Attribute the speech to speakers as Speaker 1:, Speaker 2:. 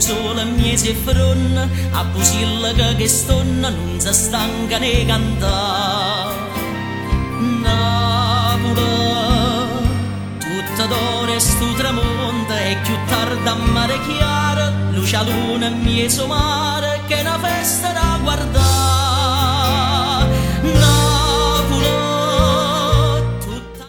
Speaker 1: sole mie si fronna, a pusilla che stonna non si stanca né cantare. Napoli, tutta d'oro e stu tramonta, e più tardi a mare chiaro, luce a luna mie mare, che è una festa